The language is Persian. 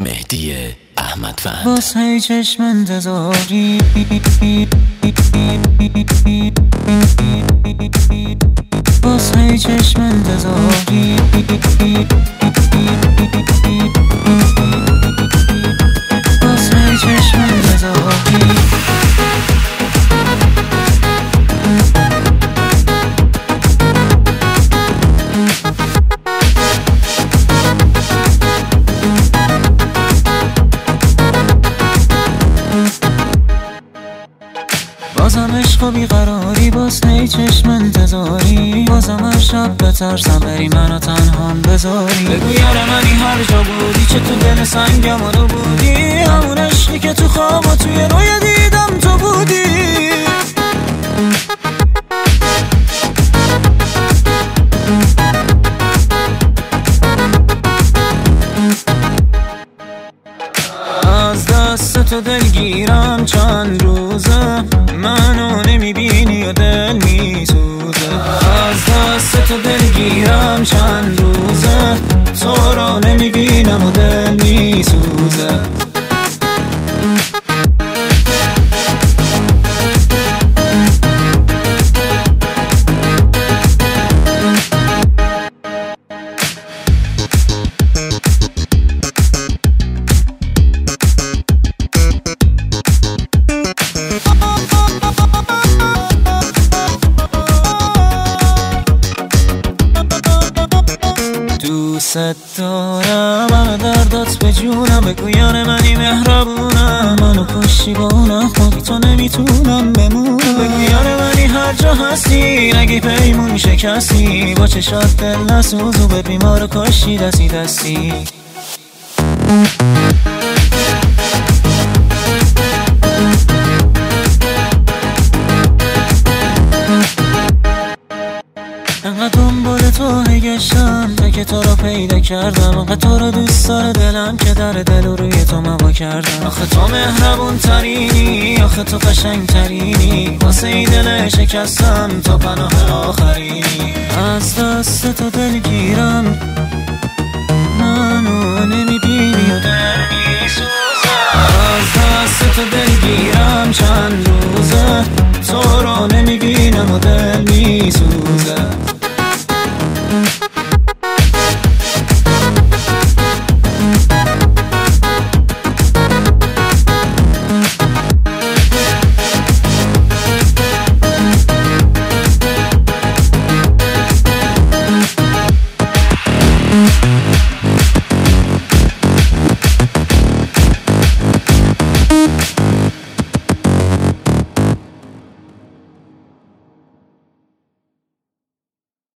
مهدی احمدوند. واسه چشم انتظاری واسه چشم انتظاری واسه چشم انتظاری بازم عشق و بیقراری، باز هی چشم انتظاری، بازم هر شب بترسم بری منو تنهام بذاری. بگو یار منی هر جا بودی، چه تو دل سنگم رو بودی، همون عشقی که تو خواب و توی رویا دیدم تو بودی. از دست تو دلگیرم چند روزه، منو نمیبینی و دل میسوزه. از دست تو دلگیرم چند روزه، تو رو نمیبینم و دل میسوزه. دوست دارم، همه دردات به جونم، بگو یار منی مهربونم، منو کشی با اونم خودی تو نمیتونم بمونم. بگو یار منی هر جا هستی، نگی پیمون شکستی، با چشات دل نسوز و به بیمار کشی دستی دستی. انقدر دنبال تو گشتم تا که تو رو پیدا کردم، انقدر تو رو دوست داره دلم که در دل و روی تو موا کردم. آخه تو مهربون ترینی، آخه تو قشنگ ترینی، واسه ای دل شکستم تو پناه آخرینی. از دست تو دلگیرم، منو نمی